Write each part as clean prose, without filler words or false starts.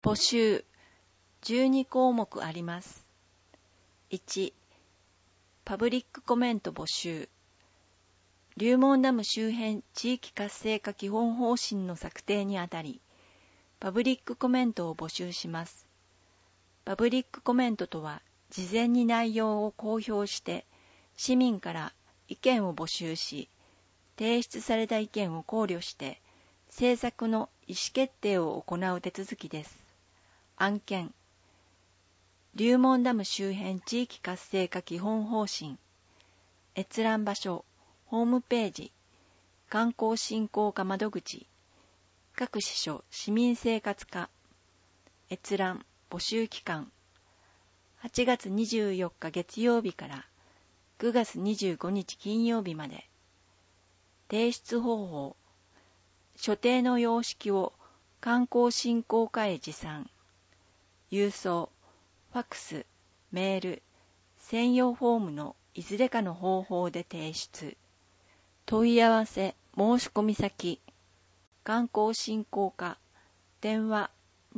募集12項目あります。1、パブリックコメント募集。龍門ダム周辺地域活性化基本方針の策定にあたり、パブリックコメントを募集します。パブリックコメントとは、事前に内容を公表して、市民から意見を募集し、提出された意見を考慮して、政策の意思決定を行う手続きです。案件、龍門ダム周辺地域活性化基本方針。閲覧場所、ホームページ、観光振興課窓口、各支所市民生活課。閲覧、募集期間、8月24日月曜日から9月25日金曜日まで。提出方法、所定の様式を観光振興課へ持参。郵送、ファクス、メール、専用フォームのいずれかの方法で提出。問い合わせ、申し込み先、観光振興課、電話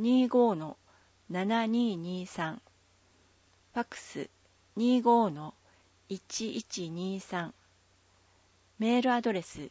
25-7223、ファクス 25-1123、メールアドレス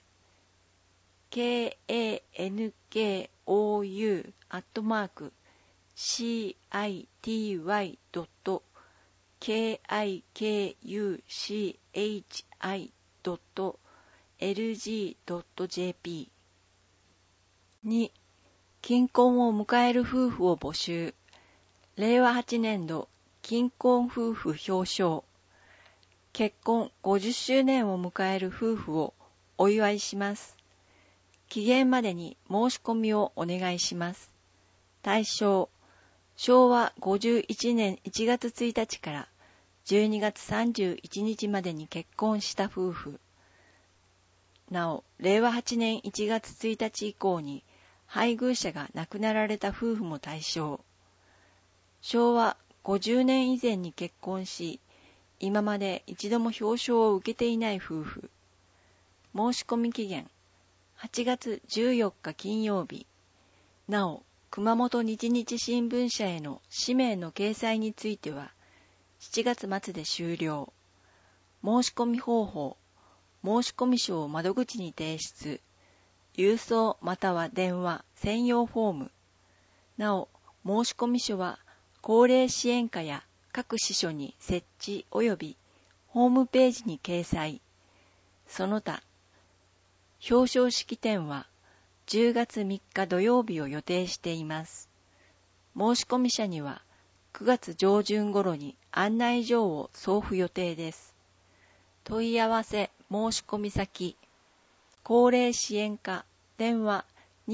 kankou@city.lg.jp。 2、金婚を迎える夫婦を募集。令和8年度金婚夫婦表彰。結婚50周年を迎える夫婦をお祝いします。期限までに申し込みをお願いします。対象、昭和51年1月1日から12月31日までに結婚した夫婦。なお、令和8年1月1日以降に配偶者が亡くなられた夫婦も対象。昭和50年以前に結婚し、今まで一度も表彰を受けていない夫婦。申し込み期限、8月14日金曜日。なお、熊本日日新聞社への氏名の掲載については、7月末で終了。申し込み方法、申込書を窓口に提出。郵送または電話、専用フォーム。なお、申込書は、高齢支援課や各支所に設置及びホームページに掲載。その他、表彰式典は10月3日土曜日を予定しています。申込者には9月上旬頃に案内状を送付予定です。問い合わせ申込先、高齢支援課電話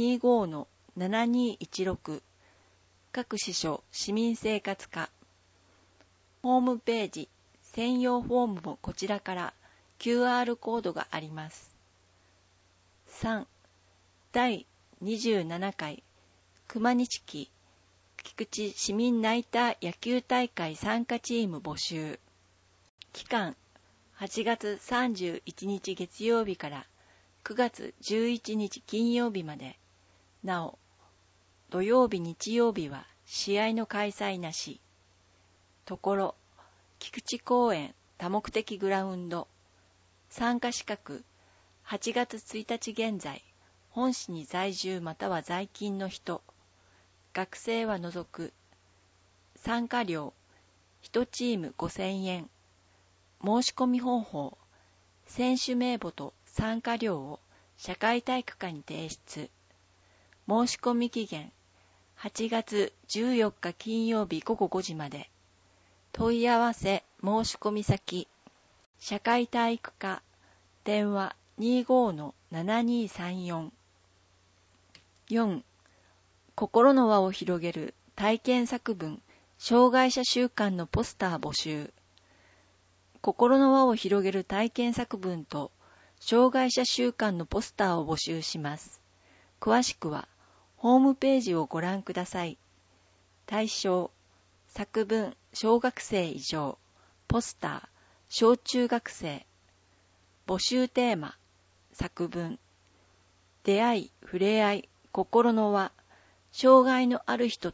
25-7216、各支所市民生活課。ホームページ、専用フォームもこちらから QR コードがあります。3、第27回熊西期菊池市民ナイター野球大会参加チーム募集。期間、8月31日月曜日から9月11日金曜日まで。なお、土曜日日曜日は試合の開催なし。ところ、菊池公園多目的グラウンド。参加資格、8月1日現在、本市に在住または在勤の人。学生は除く。参加料、1チーム5000円。申し込み方法、選手名簿と参加料を社会体育課に提出。申し込み期限、8月14日金曜日午後5時まで。問い合わせ申し込み先、社会体育課電話 25-7234。 4、心の輪を広げる体験作文障害者週間のポスター募集。心の輪を広げる体験作文と障害者週間のポスターを募集します。詳しくはホームページをご覧ください。対象、作文小学生以上、ポスター小中学生。募集テーマ、作文。出会い、触れ合い、心の輪、障害のある人と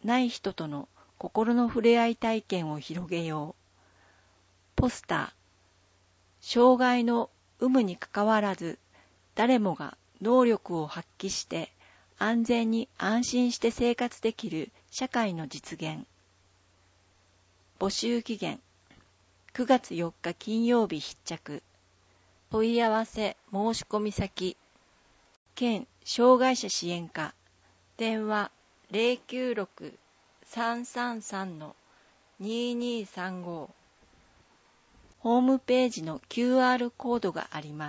ない人との心の触れ合い体験を広げよう。ポスター。障害の有無にかかわらず、誰もが能力を発揮して安全に安心して生活できる社会の実現。募集期限9月4日金曜日必着。問い合わせ申し込み先県障害者支援課電話 096-333-2235 ホームページの QR コードがあります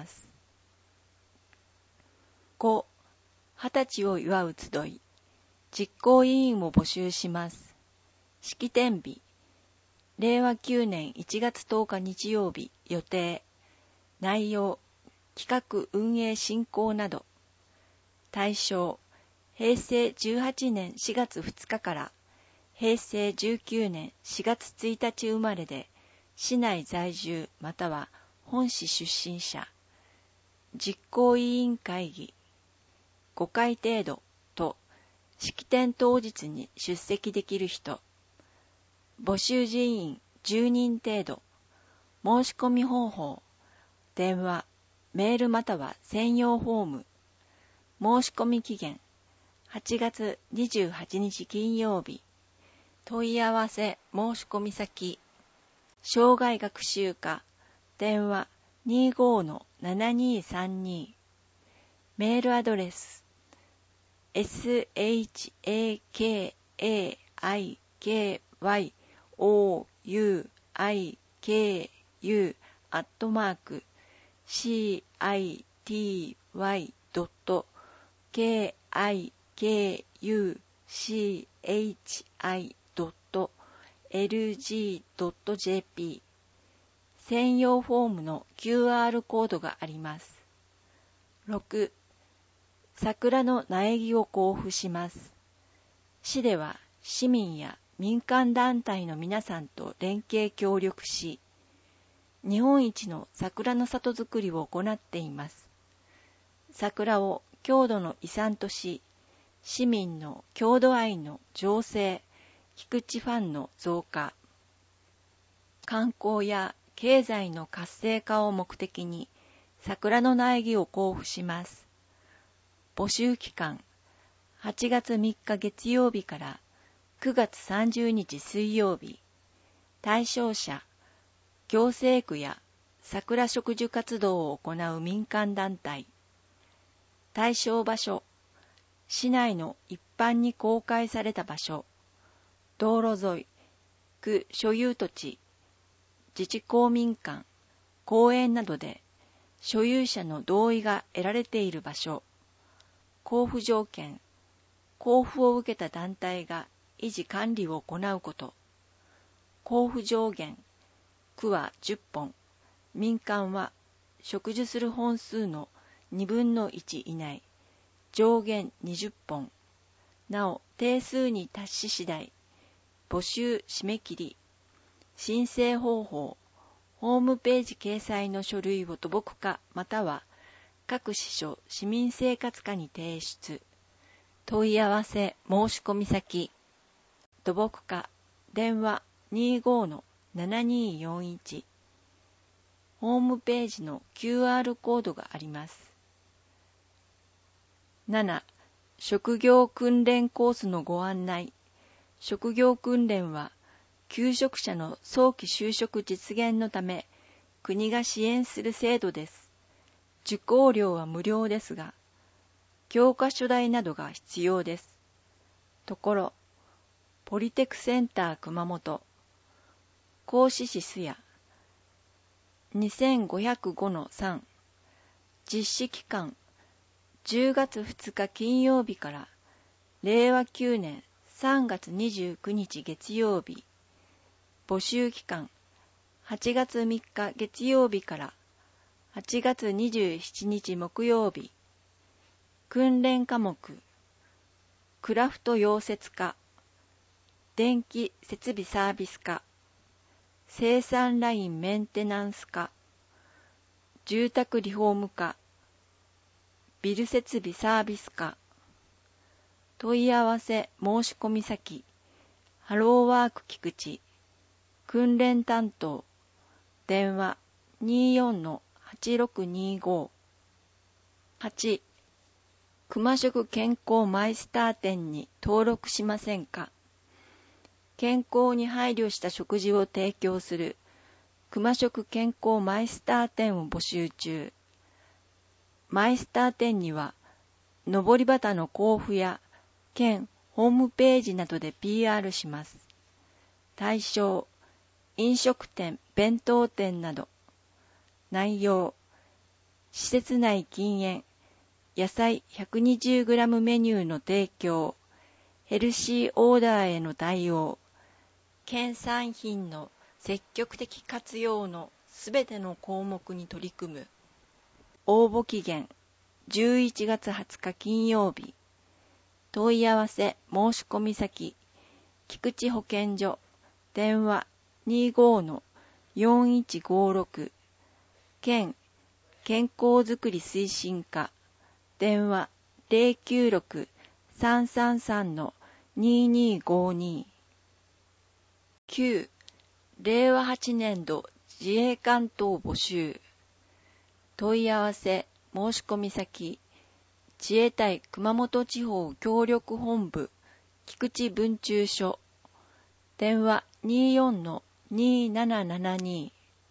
。5. 20歳を祝う集い実行委員を募集します。式典日令和9年1月10日日曜日予定内容企画運営進行など対象平成18年4月2日から平成19年4月1日生まれで市内在住または本市出身者実行委員会議5回程度と式典当日に出席できる人募集人員10人程度申し込み方法電話メールまたは専用フォーム申し込み期限8月28日金曜日問い合わせ申し込み先障害学習課電話 25-7232 メールアドレス shayuki.lg.jp 専用フォームの QR コードがあります。6. 桜の苗木を交付します。市では市民や民間団体の皆さんと連携協力し、日本一の桜の里づくりを行っています。桜を郷土の遺産とし、市民の郷土愛の醸成、菊池ファンの増加、観光や経済の活性化を目的に桜の苗木を交付します。募集期間8月3日月曜日から9月30日水曜日。対象者行政区や桜植樹活動を行う民間団体。対象場所市内の一般に公開された場所道路沿い区所有土地自治公民館公園などで所有者の同意が得られている場所交付条件交付を受けた団体が維持管理を行うこと交付上限区は10本民間は植樹する本数の2分の1以内上限20本なお定数に達し次第募集締め切り申請方法ホームページ掲載の書類を土木課または各支所市民生活課に提出問い合わせ申し込み先土木課電話 25-7241 ホームページの QR コードがあります。7. 職業訓練コースのご案内職業訓練は求職者の早期就職実現のため国が支援する制度です。受講料は無料ですが教科書代などが必要です。ところポリテクセンター熊本講師士すや 2505-3 実施期間10月2日金曜日から令和9年3月29日月曜日募集期間8月3日月曜日から8月27日木曜日訓練科目クラフト溶接科電気設備サービス課生産ラインメンテナンス課住宅リフォーム課ビル設備サービス課問い合わせ申し込み先ハローワーク菊池、訓練担当、電話 24-8625。8、熊食健康マイスター店に登録しませんか？健康に配慮した食事を提供する熊食健康マイスター店を募集中。マイスター店には、上り旗の交付や県ホームページなどで PR します。対象、飲食店、弁当店など。内容、施設内禁煙、野菜 120g メニューの提供、ヘルシーオーダーへの対応、県産品の積極的活用のすべての項目に取り組む。応募期限、11月20日金曜日。問い合わせ申し込み先、菊池保健所、電話 25-4156、県健康づくり推進課、電話 096-333-2252。9、令和8年度自衛官等募集。問い合わせ申し込み先、自衛隊熊本地方協力本部菊池分駐所、電話 24-2772。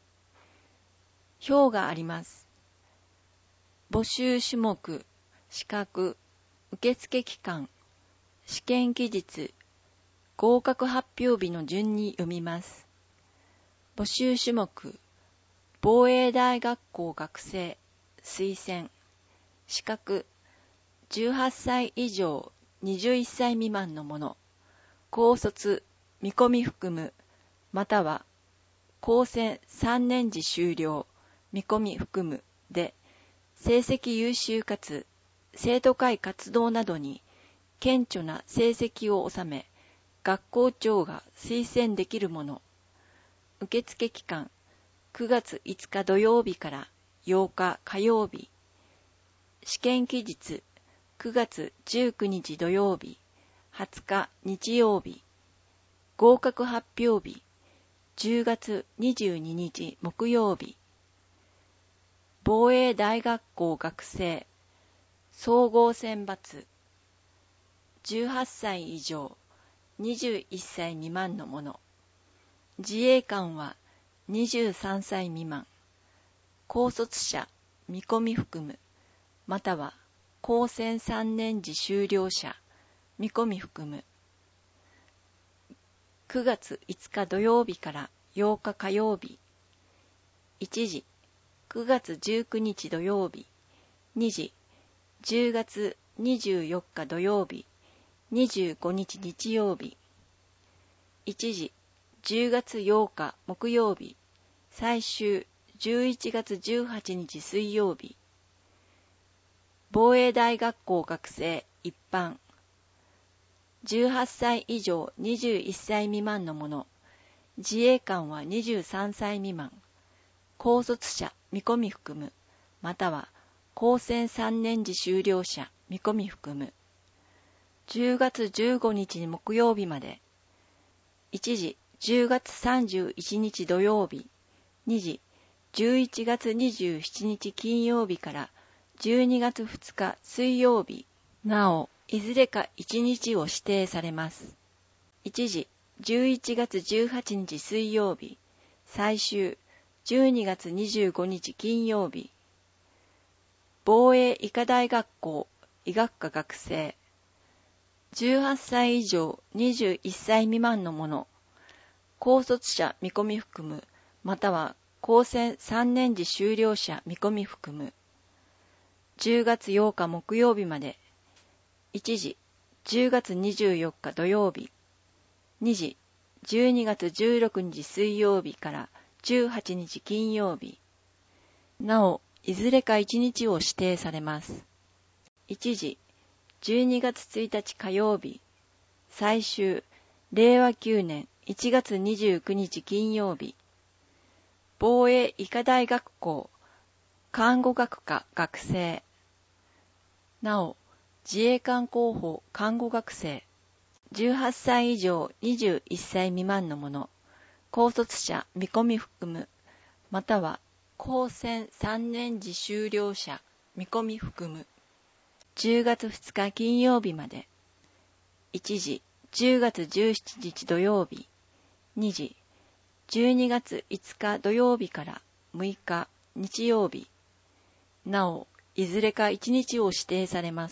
表があります。募集種目、資格、受付期間、試験期日、合格発表日の順に読みます。募集種目、防衛大学校学生、推薦、資格、18歳以上21歳未満の者、高卒、見込み含む、または、高専3年次修了、見込み含むで、成績優秀かつ、生徒会活動などに、顕著な成績を収め、学校長が推薦できるもの。受付期間、9月5日土曜日から8日火曜日。試験期日、9月19日土曜日、20日日曜日。合格発表日、10月22日木曜日。防衛大学校学生、総合選抜。18歳以上、21歳未満の者。自衛官は23歳未満。高卒者、見込み含む、または高専3年次修了者、見込み含む。9月5日土曜日から8日火曜日。1時、9月19日土曜日。2時、10月24日土曜日。25日日曜日。1時、10月8日木曜日。最終、11月18日水曜日。防衛大学校学生一般。18歳以上21歳未満の者。自衛官は23歳未満。高卒者見込み含む。または、高専3年次修了者見込み含む。10月15日木曜日まで。1時、10月31日土曜日。2時、11月27日金曜日から12月2日水曜日。なお、いずれか1日を指定されます。1時、11月18日水曜日。最終、12月25日金曜日。防衛医科大学校医学科学生。18歳以上21歳未満の者。高卒者見込み含む、または高専3年次修了者見込み含む。10月8日木曜日まで。1時、10月24日土曜日。2時、12月16日水曜日から18日金曜日。なお、いずれか1日を指定されます。1時、12月1日火曜日。最終、令和9年1月29日金曜日。防衛医科大学校看護学科学生。なお、自衛官候補看護学生。 18歳以上21歳未満の者、高卒者見込み含む、または高専3年次修了者見込み含む。10月2日金曜日まで。1時、10月17日土曜日。2時、12月5日土曜日から6日日曜日。なお、いずれか1日を指定されます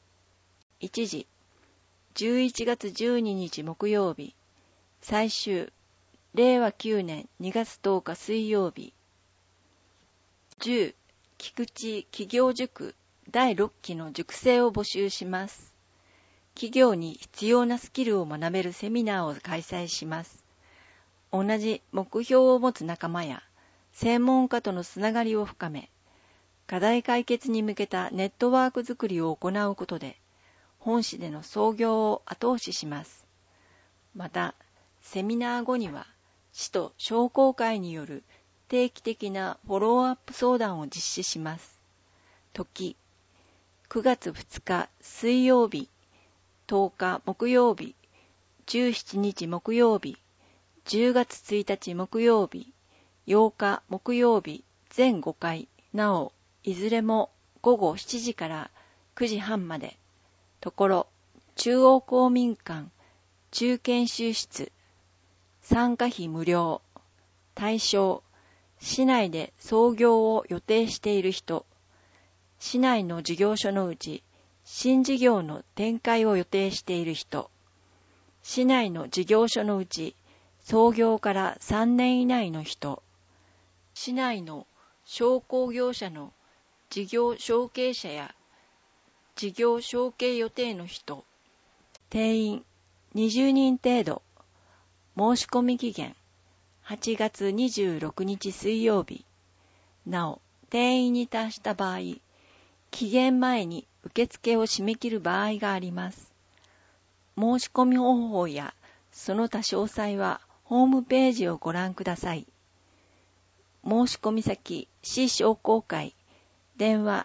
。1時、11月12日木曜日。最終、令和9年2月10日水曜日。10、菊池企業塾第6期の塾生を募集します。企業に必要なスキルを学べるセミナーを開催します。同じ目標を持つ仲間や専門家とのつながりを深め、課題解決に向けたネットワークづくりを行うことで、本市での創業を後押しします。また、セミナー後には、市と商工会による定期的なフォローアップ相談を実施します。時、9月2日水曜日、10日木曜日、17日木曜日、10月1日木曜日、8日木曜日、全5回、なお、いずれも午後7時から9時半まで。ところ、中央公民館、中研修室、参加費無料、対象、市内で創業を予定している人、市内の事業所のうち、新事業の展開を予定している人、市内の事業所のうち、創業から3年以内の人、市内の商工業者の事業承継者や事業承継予定の人、定員20人程度、申し込み期限8月26日水曜日。なお、定員に達した場合、期限前に受付を締め切る場合があります。申し込み方法やその他詳細はホームページをご覧ください。申し込み先、市商工会、電話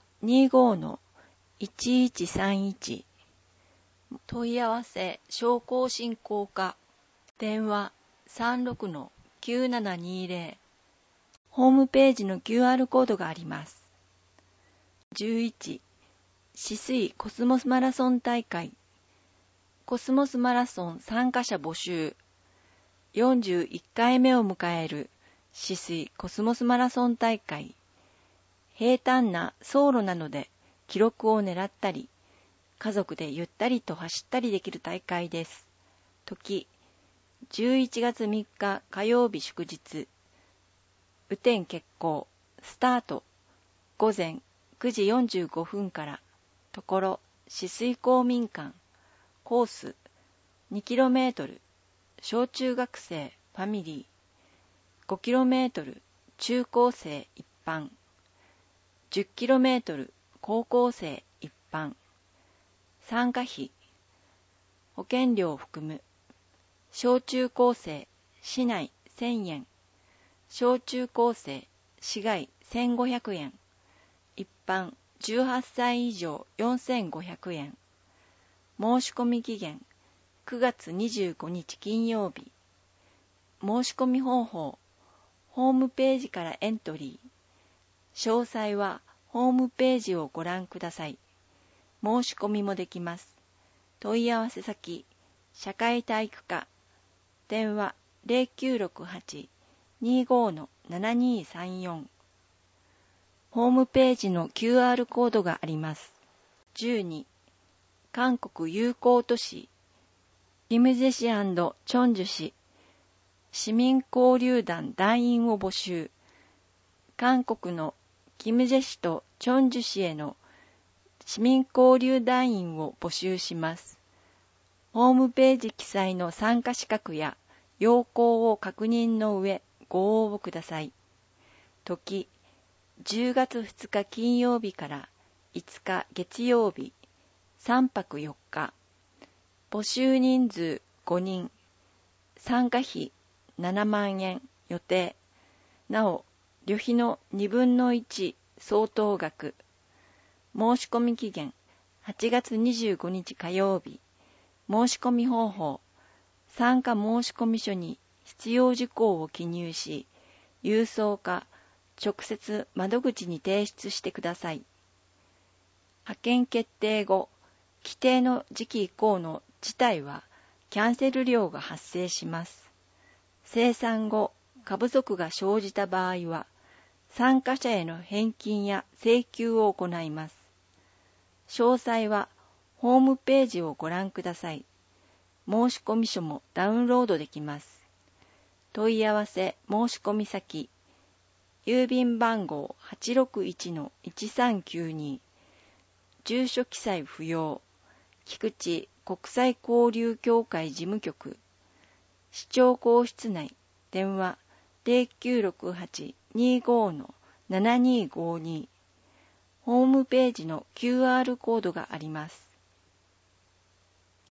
25-1131、問い合わせ商工振興課、電話36-9720、ホームページの QR コードがあります。11、市水コスモスマラソン大会、コスモスマラソン参加者募集、41回目を迎える市水コスモスマラソン大会、平坦な走路なので記録を狙ったり、家族でゆったりと走ったりできる大会です。時、11月3日火曜日祝日、雨天決行、スタート、午前9時45分から、ところ、市水公民館、コース、2km、小中学生、ファミリー、5km、中高生、一般、10km、高校生、一般、参加費、保険料を含む、小中高生、市内1000円、小中高生、市外1500円、一般18歳以上4500円。申し込み期限9月25日金曜日。申し込み方法、ホームページからエントリー。詳細はホームページをご覧ください。申し込みもできます。問い合わせ先、社会体育課、電話0968-25-7234。ホームページの QR コードがあります。12、韓国友好都市、キムジェ市&チョンジュ市、市民交流団団員を募集。韓国のキムジェ市とチョンジュ市への市民交流団員を募集します。ホームページ記載の参加資格や要項を確認の上、ご応募ください。時、10月2日金曜日から5日月曜日、3泊4日。募集人数5人。参加費7万円予定。なお、旅費の2分の1相当額。申し込み期限8月25日火曜日。 申し込み方法。参加申込書に必要事項を記入し、郵送か直接窓口に提出してください。派遣決定後、規定の時期以降の辞退はキャンセル料が発生します。清算後、過不足が生じた場合は、参加者への返金や請求を行います。詳細はホームページをご覧ください。申込書もダウンロードできます。問い合わせ申込先、郵便番号 861-1392、住所記載不要、菊池国際交流協会事務局、市長公室内、電話 0968-25-7252、ホームページの QR コードがあります。